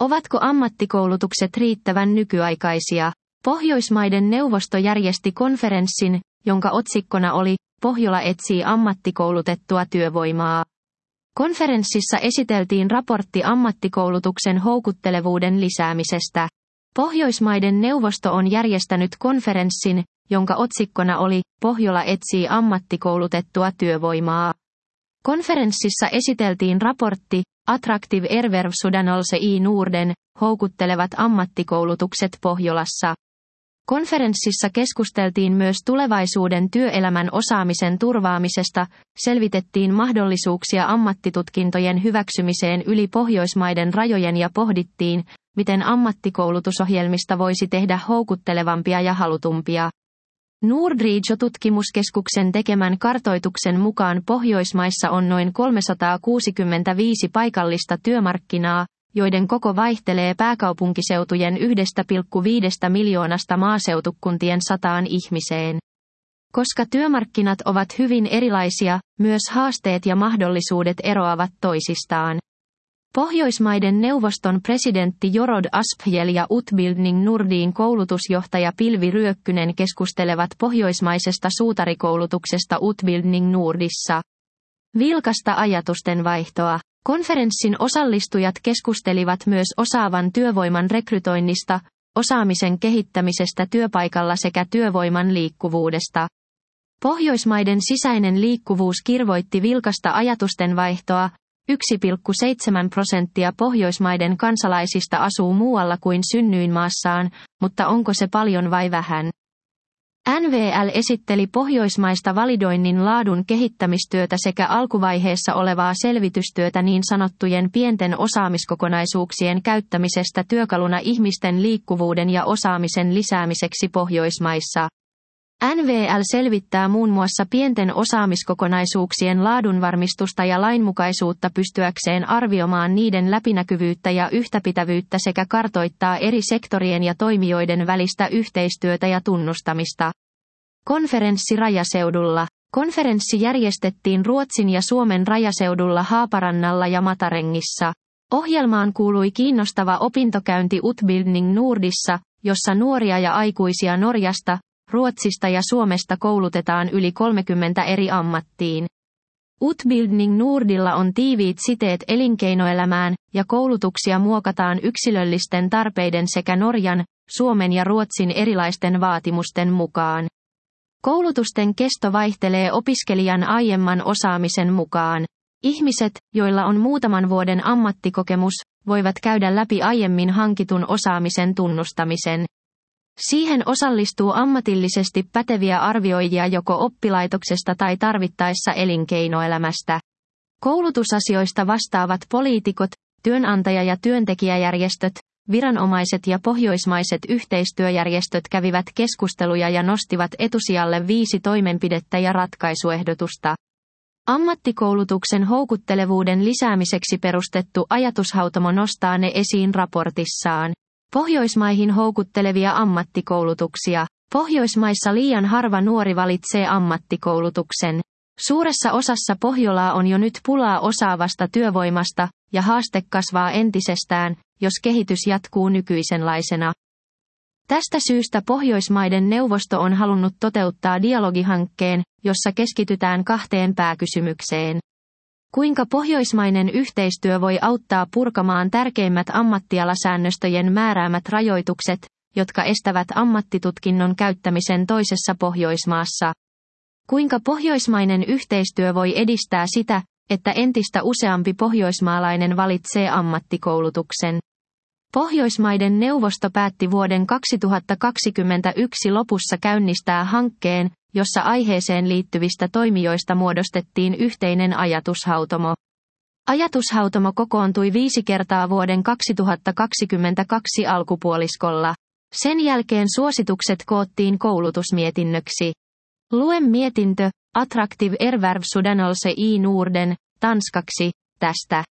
Ovatko ammattikoulutukset riittävän nykyaikaisia? Pohjoismaiden neuvosto järjesti konferenssin, jonka otsikkona oli Pohjola etsii ammattikoulutettua työvoimaa. Konferenssissa esiteltiin raportti ammattikoulutuksen houkuttelevuuden lisäämisestä. Pohjoismaiden neuvosto on järjestänyt konferenssin, jonka otsikkona oli Pohjola etsii ammattikoulutettua työvoimaa. Konferenssissa esiteltiin raportti Attraktiv erhvervsutdannelse i Norden, houkuttelevat ammattikoulutukset Pohjolassa. Konferenssissa keskusteltiin myös tulevaisuuden työelämän osaamisen turvaamisesta, selvitettiin mahdollisuuksia ammattitutkintojen hyväksymiseen yli Pohjoismaiden rajojen ja pohdittiin, miten ammattikoulutusohjelmista voisi tehdä houkuttelevampia ja halutumpia. Nordregio-tutkimuskeskuksen tekemän kartoituksen mukaan Pohjoismaissa on noin 365 paikallista työmarkkinaa, joiden koko vaihtelee pääkaupunkiseutujen 1,5 miljoonasta maaseutukuntien 100 ihmiseen. Koska työmarkkinat ovat hyvin erilaisia, myös haasteet ja mahdollisuudet eroavat toisistaan. Pohjoismaiden neuvoston presidentti Jorod Asphjell ja Utbildning Nordin koulutusjohtaja Pilvi Ryökkynen keskustelevat pohjoismaisesta suutarikoulutuksesta Utbildning Nordissa. Vilkasta ajatusten vaihtoa. Konferenssin osallistujat keskustelivat myös osaavan työvoiman rekrytoinnista, osaamisen kehittämisestä työpaikalla sekä työvoiman liikkuvuudesta. Pohjoismaiden sisäinen liikkuvuus kirvoitti vilkasta ajatusten vaihtoa. 1,7% Pohjoismaiden kansalaisista asuu muualla kuin synnyinmaassaan, mutta onko se paljon vai vähän? NVL esitteli pohjoismaista validoinnin laadun kehittämistyötä sekä alkuvaiheessa olevaa selvitystyötä niin sanottujen pienten osaamiskokonaisuuksien käyttämisestä työkaluna ihmisten liikkuvuuden ja osaamisen lisäämiseksi Pohjoismaissa. NVL selvittää muun muassa pienten osaamiskokonaisuuksien laadunvarmistusta ja lainmukaisuutta pystyäkseen arvioimaan niiden läpinäkyvyyttä ja yhtäpitävyyttä sekä kartoittaa eri sektorien ja toimijoiden välistä yhteistyötä ja tunnustamista. Konferenssi rajaseudulla. Konferenssi järjestettiin Ruotsin ja Suomen rajaseudulla Haaparannalla ja Matarengissa. Ohjelmaan kuului kiinnostava opintokäynti Utbildning Nordissa, jossa nuoria ja aikuisia Norjasta, Ruotsista ja Suomesta koulutetaan yli 30 eri ammattiin. Utbildning Nordilla on tiiviit siteet elinkeinoelämään, ja koulutuksia muokataan yksilöllisten tarpeiden sekä Norjan, Suomen ja Ruotsin erilaisten vaatimusten mukaan. Koulutusten kesto vaihtelee opiskelijan aiemman osaamisen mukaan. Ihmiset, joilla on muutaman vuoden ammattikokemus, voivat käydä läpi aiemmin hankitun osaamisen tunnustamisen. Siihen osallistuu ammatillisesti päteviä arvioijia joko oppilaitoksesta tai tarvittaessa elinkeinoelämästä. Koulutusasioista vastaavat poliitikot, työnantaja- ja työntekijäjärjestöt, viranomaiset ja pohjoismaiset yhteistyöjärjestöt kävivät keskusteluja ja nostivat etusijalle 5 toimenpidettä ja ratkaisuehdotusta. Ammattikoulutuksen houkuttelevuuden lisäämiseksi perustettu ajatushautomo nostaa ne esiin raportissaan. Pohjoismaihin houkuttelevia ammattikoulutuksia. Pohjoismaissa liian harva nuori valitsee ammattikoulutuksen. Suuressa osassa Pohjolaa on jo nyt pulaa osaavasta työvoimasta, ja haaste kasvaa entisestään, jos kehitys jatkuu nykyisenlaisena. Tästä syystä Pohjoismaiden neuvosto on halunnut toteuttaa dialogihankkeen, jossa keskitytään 2 pääkysymykseen. Kuinka pohjoismainen yhteistyö voi auttaa purkamaan tärkeimmät ammattialasäännöstöjen määräämät rajoitukset, jotka estävät ammattitutkinnon käyttämisen toisessa Pohjoismaassa? Kuinka pohjoismainen yhteistyö voi edistää sitä, että entistä useampi pohjoismaalainen valitsee ammattikoulutuksen? Pohjoismaiden neuvosto päätti vuoden 2021 lopussa käynnistää hankkeen, jossa aiheeseen liittyvistä toimijoista muodostettiin yhteinen ajatushautomo. Ajatushautomo kokoontui 5 kertaa vuoden 2022 alkupuoliskolla. Sen jälkeen suositukset koottiin koulutusmietinnöksi. Lue mietintö, Attraktiv erhvervsutdannelse i Norden, tanskaksi, tästä.